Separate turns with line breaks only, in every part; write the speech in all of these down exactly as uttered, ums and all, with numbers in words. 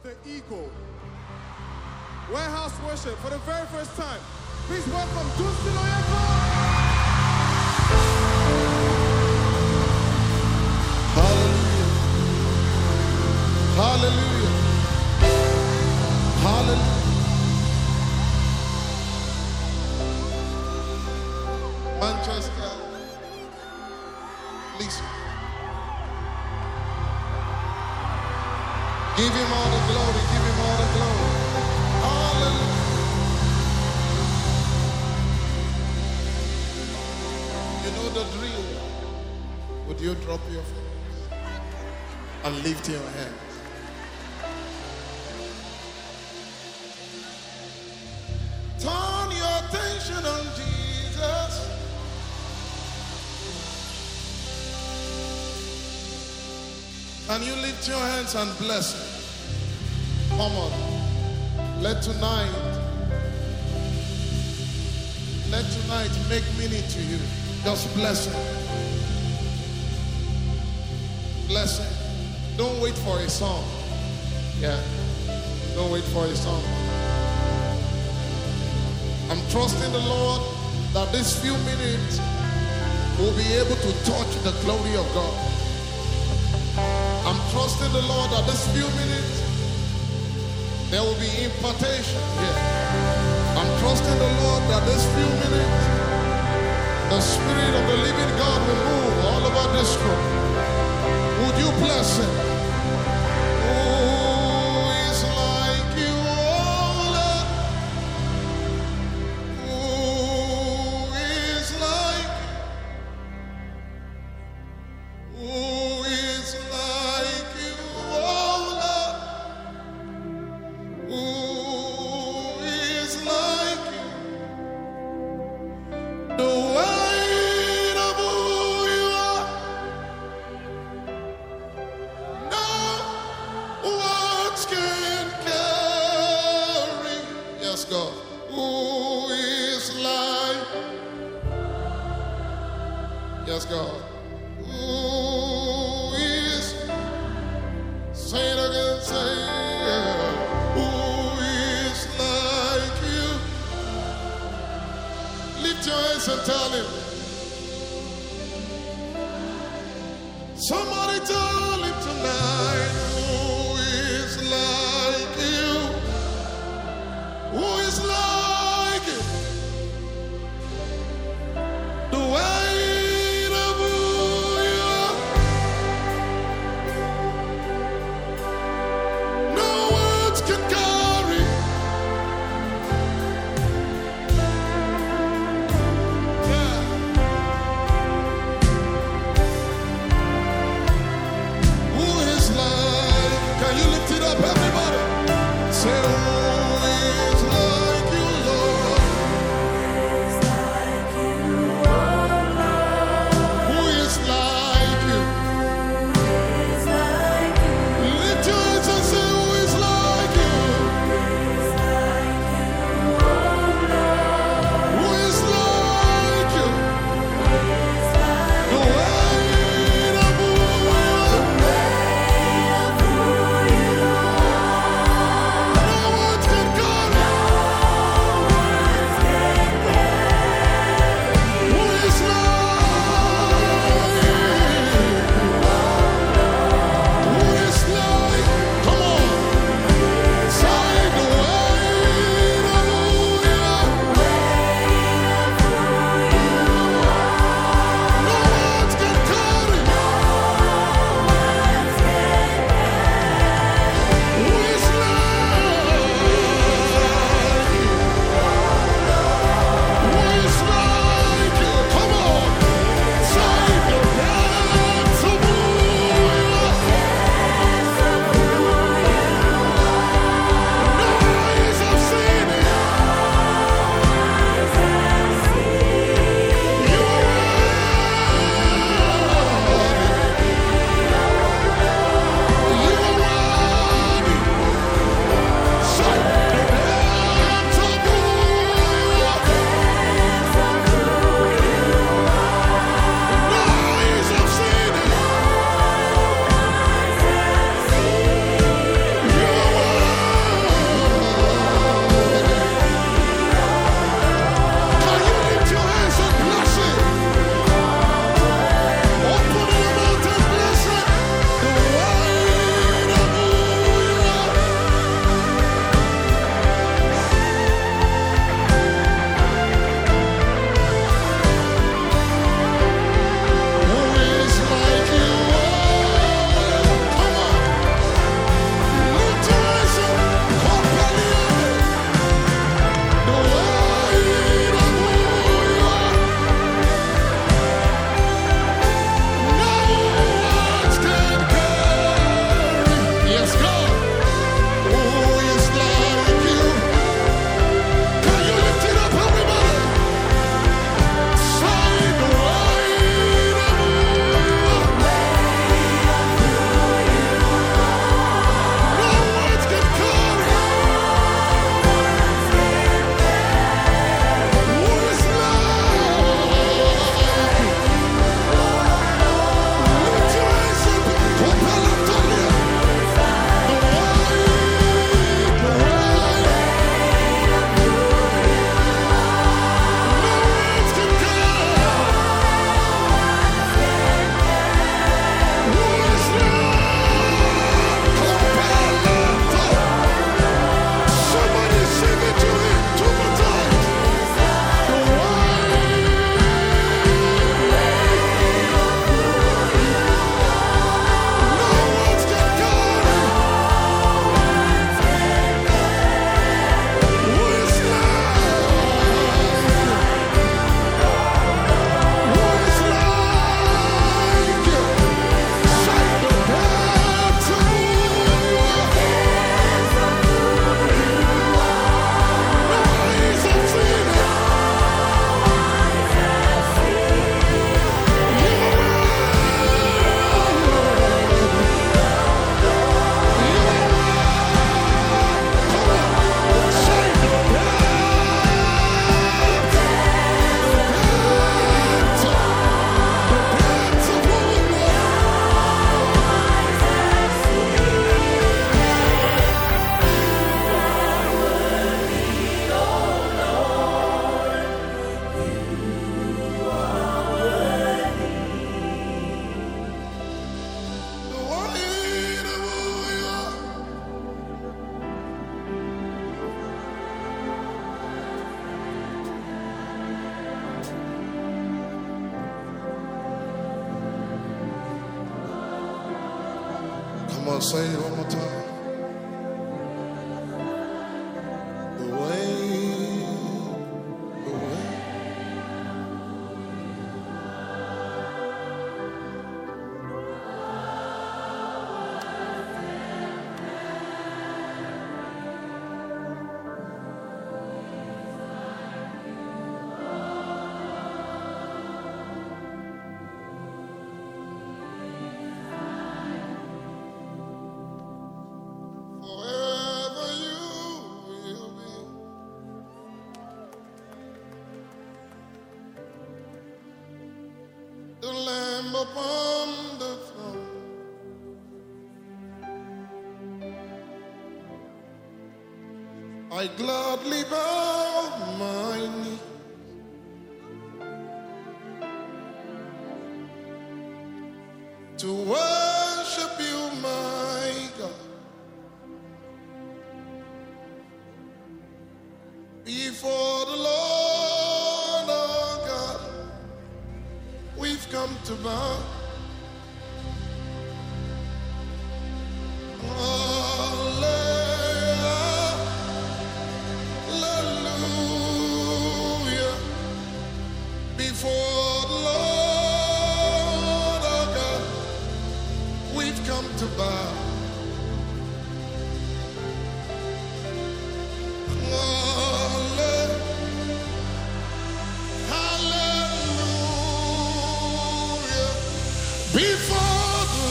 the Eagle. Warehouse worship for the very first time. Please welcome Dunstan Oyeko.
Hallelujah. Hallelujah. Hallelujah. Manchester. Listen. Give him all the glory. Give him all the glory. Hallelujah. You know the drill. Would you drop your phone and lift your hands? Turn your attention on Jesus. Can you lift your hands and bless him? Come on. Let tonight, let tonight make meaning to you. Just bless him. Bless him. Don't wait for a song. Yeah. Don't wait for a song. I'm trusting the Lord that these few minutes will be able to touch the glory of God. I'm trusting the Lord that this few minutes there will be impartation here. I'm trusting the Lord that this few minutes the Spirit of the living God will move all over this room. Would you bless him? Who is like you, oh Lord? Who is like you? Who is like you, oh Lord? Who is like you? The weight of who you are, no words can carry. Yes, God. Who is like? Yes, God. Who is? Say it again. Say it. Who is like you? Lift your hands and tell him. Somebody tell him tonight. Who is like you? Who is like you? The weight of who on, say it one more time. The way, the way. Forever you will be. The Lamb upon the throne. I gladly bow my knee to worship you, my God. Before the Lord our God, we've come to bow. Hallelujah. Before the Lord our God, we've come to bow. Halle- Hallelujah. Before the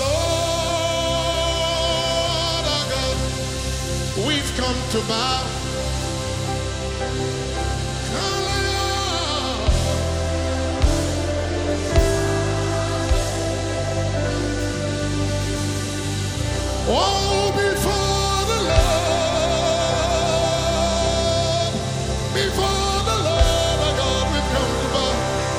Lord our God, we've come to bow. Hallelujah. Oh, before the Lord, before the Lord our God, we've come to bow.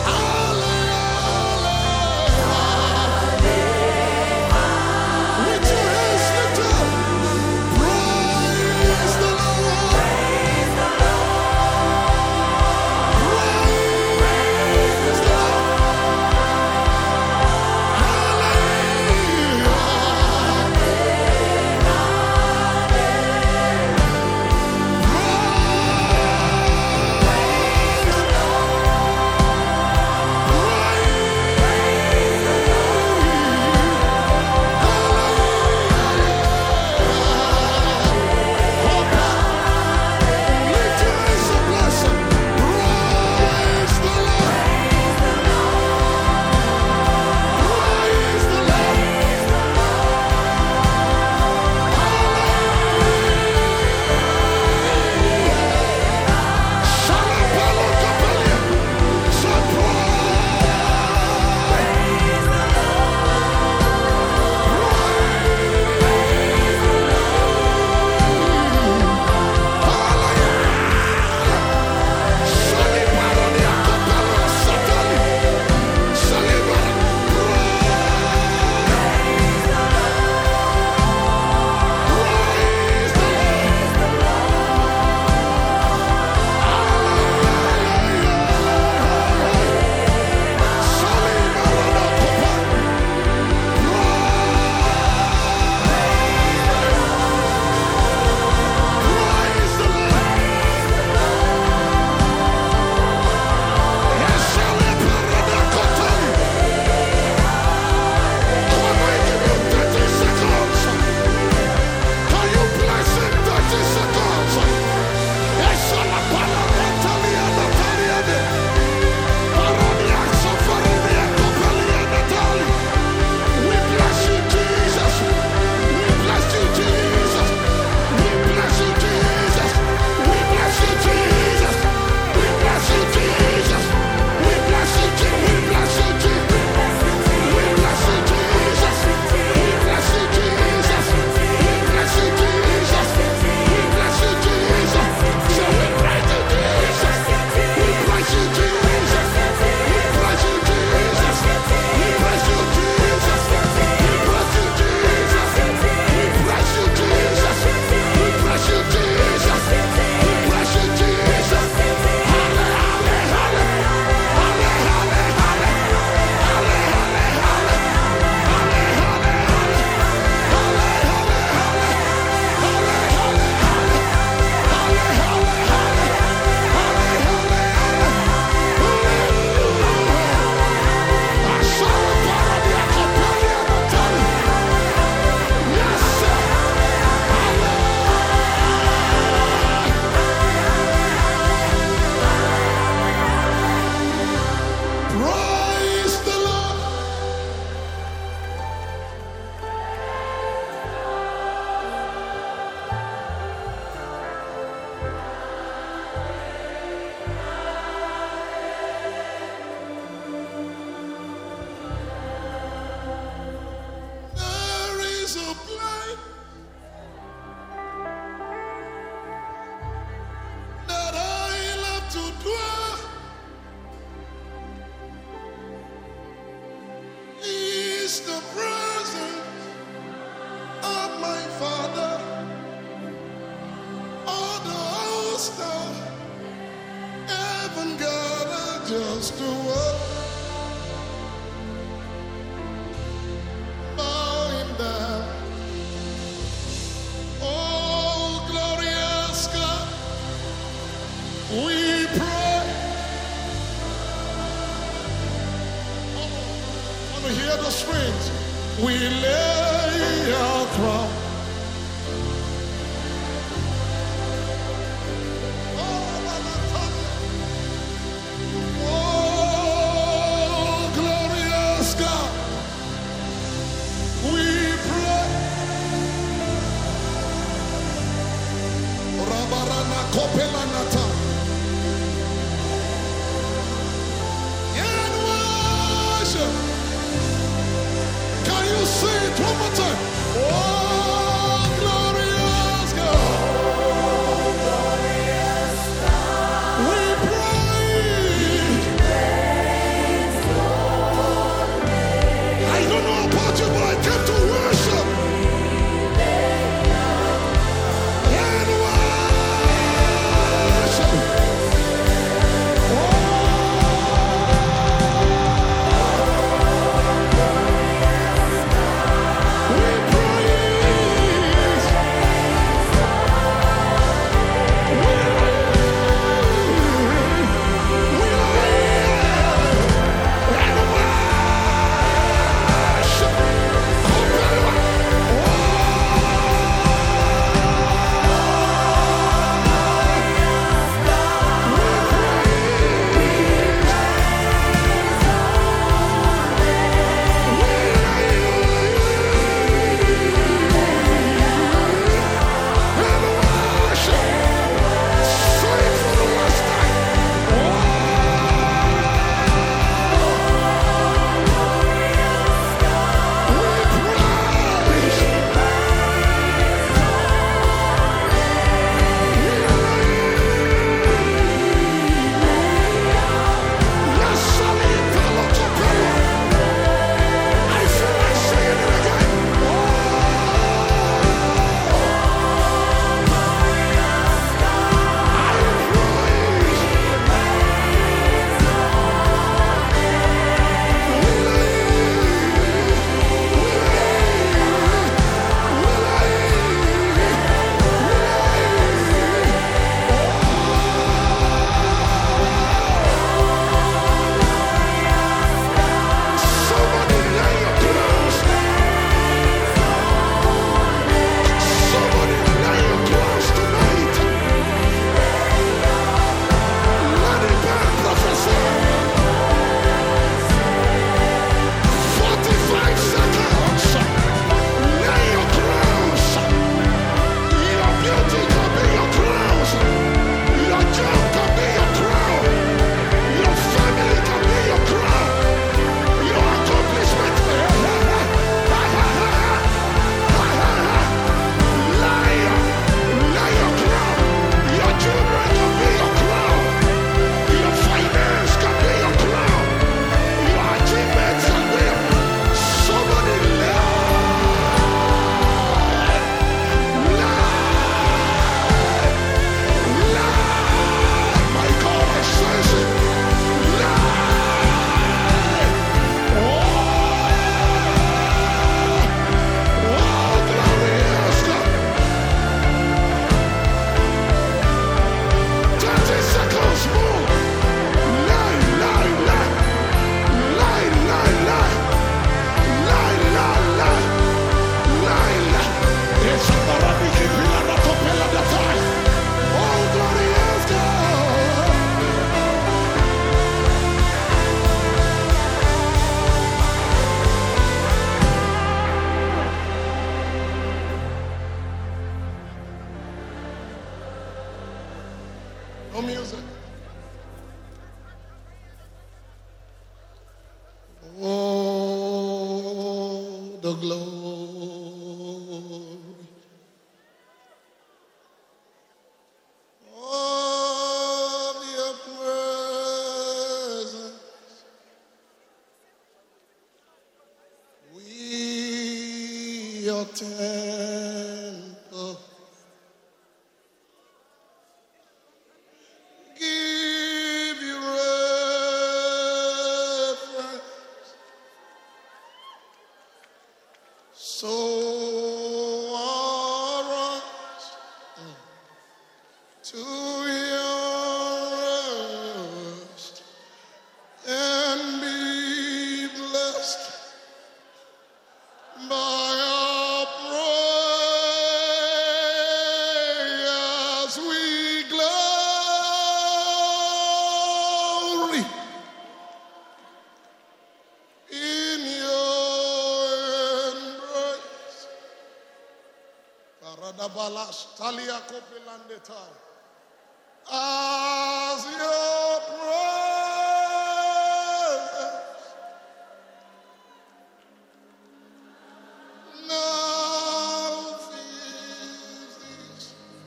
Hallelujah. With your hands lifted up, praise the Lord. Praise the Lord. Hallelujah. just now, heaven gathered just to work, bowing down. Oh, glorious God, we pray. I want to hear the strings. We lay our crown. Oh, glorious God, we pray. Rabarana kopelanata. And worship. Can you say it one more time? Oh, glorious God. We praise. I don't know about you, but I came to worship. And worship. We praise. No music. Oh, the glory of your presence. We, your temple. to your rest and be blessed by our prayers. We glory in your embrace. Paradabalas talia kopelandeta. As your presence now fills this.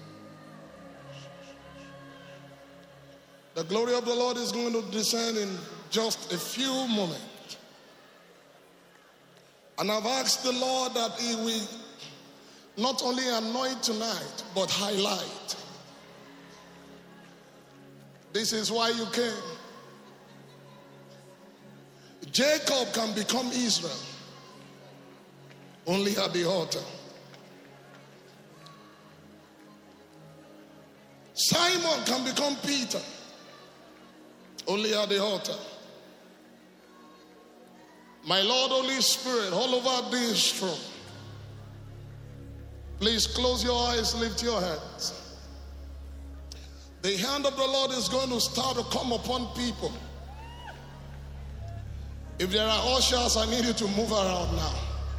The glory of the Lord is going to descend in just a few moments. And I've asked the Lord that He will not only anoint tonight, but highlight. This is why you came. Jacob can become Israel only at the altar. Simon can become Peter only at the altar. My Lord, Holy Spirit, all over this room, please close your eyes, lift your hands. The hand of the Lord is going to start to come upon people. If there are ushers, I need you to move around now.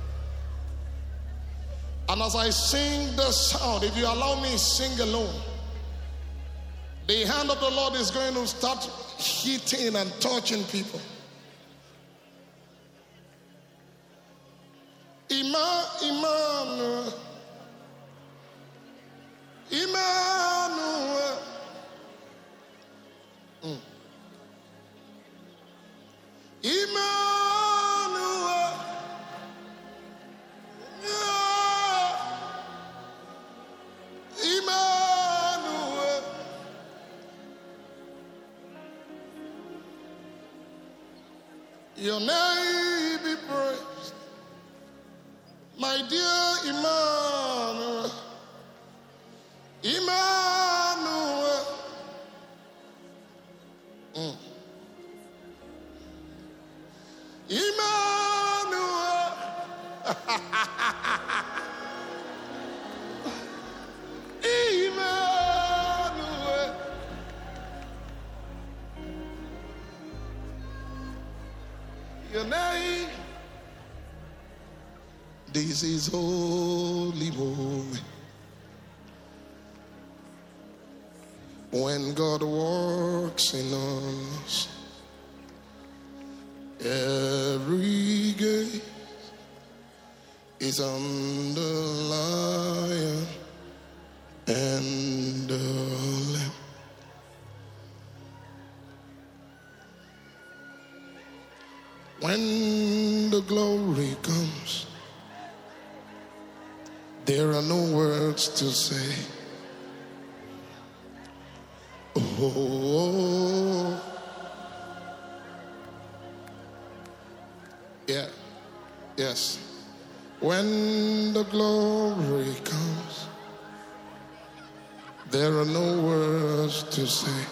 And as I sing the sound, if you allow me to sing alone, the hand of the Lord is going to start hitting and touching people. Ima, Emmanuel, Emmanuel. Mm. Emmanuel, yeah. Emmanuel, your name be praised, my dear Emmanuel, Emmanuel. Mm. Emmanuel. Emmanuel. Your name. This is holy moment when God works in us. Every gate is on the lion and the lamb. When the glory comes, there are no words to say. Oh, yeah, yes. When the glory comes, there are no words to say.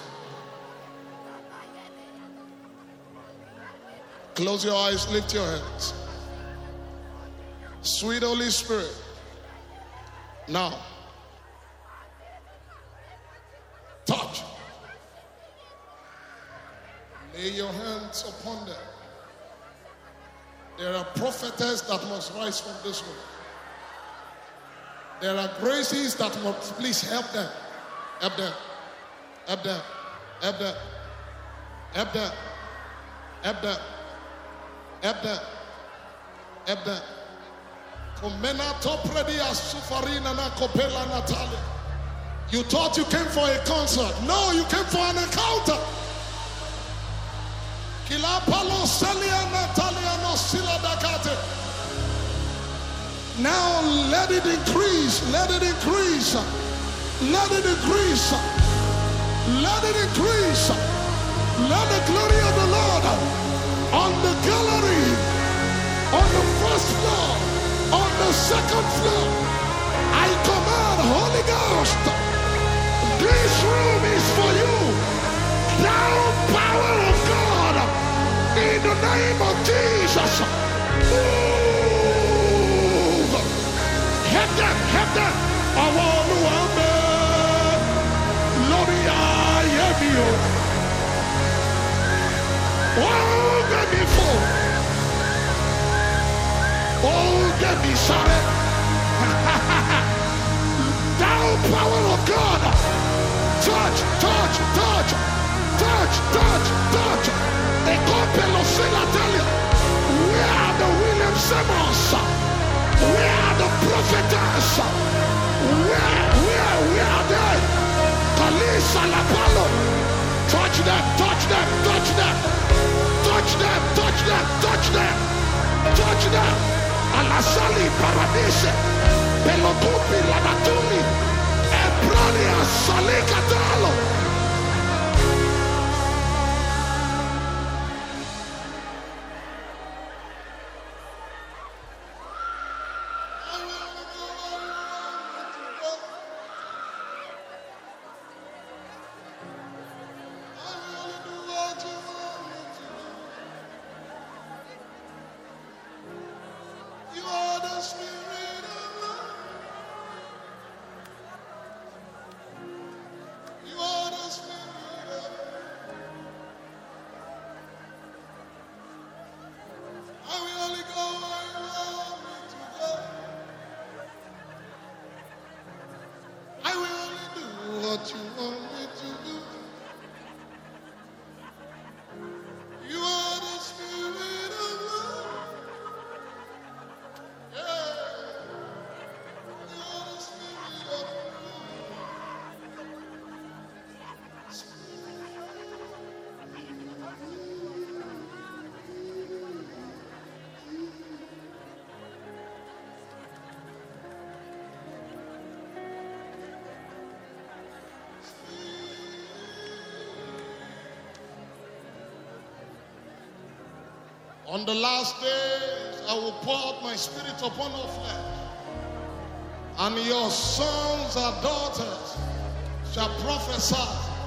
Close your eyes, lift your hands. Sweet Holy Spirit, now, touch. Lay your hands upon them. There are prophetess that must rise from this room. There are graces that must, please help them. Help them. Help them. Help them. Help them. Help them. Help them. Help them. You thought you came for a concert. No, you came for an encounter. Now let it increase, let it increase, let it increase, let it increase. Let the glory of the Lord on the gallery, on the first floor, on the second floor. I command Holy Ghost, this name of Jesus. Move. Hit them, hit them. I want to amen. Lord, I am you. Oh, get me full. Oh, get me sorry. Thou power of God. Touch, touch, touch, touch, touch, touch. A couple of Philadelphia. We are the William Simmons. We are the prophetess. We are, we are, we are there. Kalisa Lapalo. Touch them, touch them, touch them. Touch them, touch them, touch them. Touch them. Alasali Paradise. Pelotupi Labatumi. Ebrania Salikatalo. What you want me to do? You are the Spirit of love. Yeah. You are the Spirit of On the last days, I will pour out my spirit upon all flesh, and your sons and daughters shall prophesy.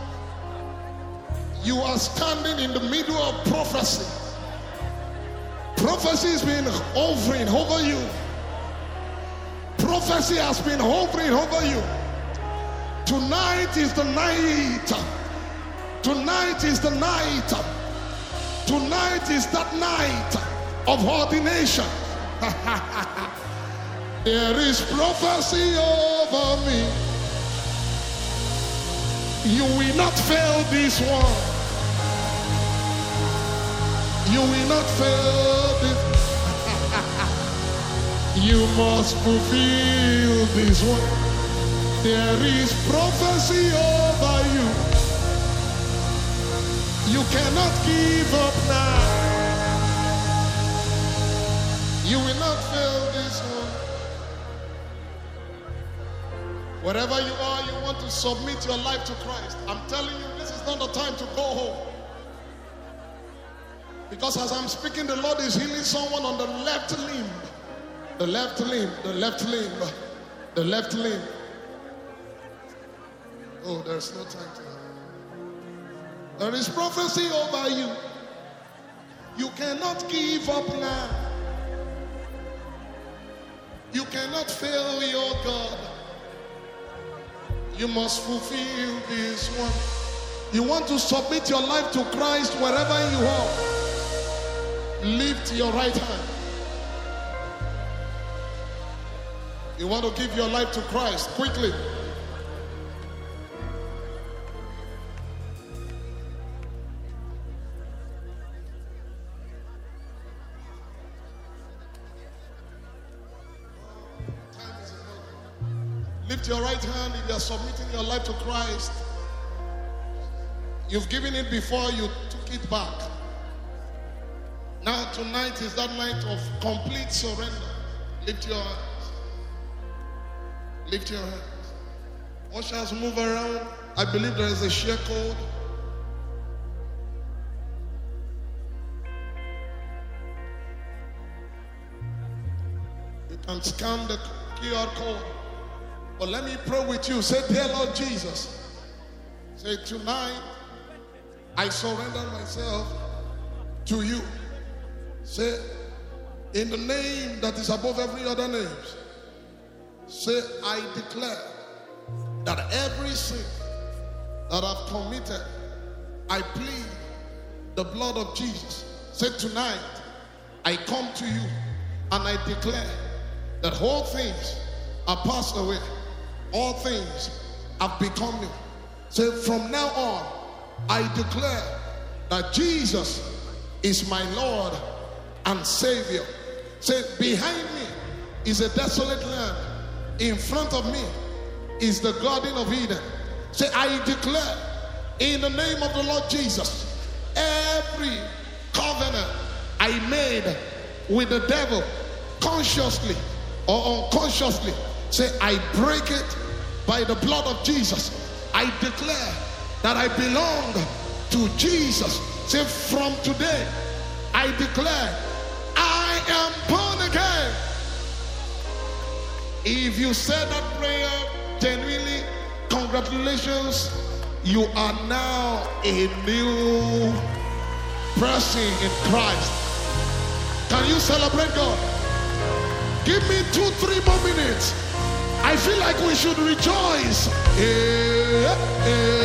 You are standing in the middle of prophecy. Prophecy has been hovering over you. Prophecy has been hovering over you. Tonight is the night. Tonight is the night. Tonight is that night of ordination. There is prophecy over me. You will not fail this one. You will not fail this. You must fulfill this one. There is prophecy over you. You cannot give up now. You will not fail this one. Wherever you are, you want to submit your life to Christ. I'm telling you, this is not the time to go home. Because as I'm speaking, the Lord is healing someone on the left limb. The left limb, the left limb, the left limb. Oh, there's no time to. There is prophecy over you. You cannot give up now. You cannot fail your God. You must fulfill this one. You want to submit your life to Christ wherever you are. Lift your right hand. You want to give your life to Christ quickly. Lift your right hand if you are submitting your life to Christ. You've given it before, you took it back. Now tonight is that night of complete surrender. Lift your hands. Lift your hands. Ushers, move around. I believe there is a share code. You can scan the Q R code. But let me pray with you. Say, dear Lord Jesus. Say, tonight, I surrender myself to you. Say, in the name that is above every other name. Say, I declare that every sin that I've committed, I plead the blood of Jesus. Say, tonight, I come to you and I declare that all things are passed away. All things have become new. Say, from now on, I declare that Jesus is my Lord and Savior. Say, behind me is a desolate land. In front of me is the Garden of Eden. Say, I declare in the name of the Lord Jesus, every covenant I made with the devil, consciously or unconsciously, say, I break it by the blood of Jesus. I declare that I belong to Jesus. Say, from today, I declare I am born again. If you said that prayer genuinely, congratulations, you are now a new person in Christ. Can you celebrate God? Give me two, three more minutes. I feel like we should rejoice. Yeah, yeah.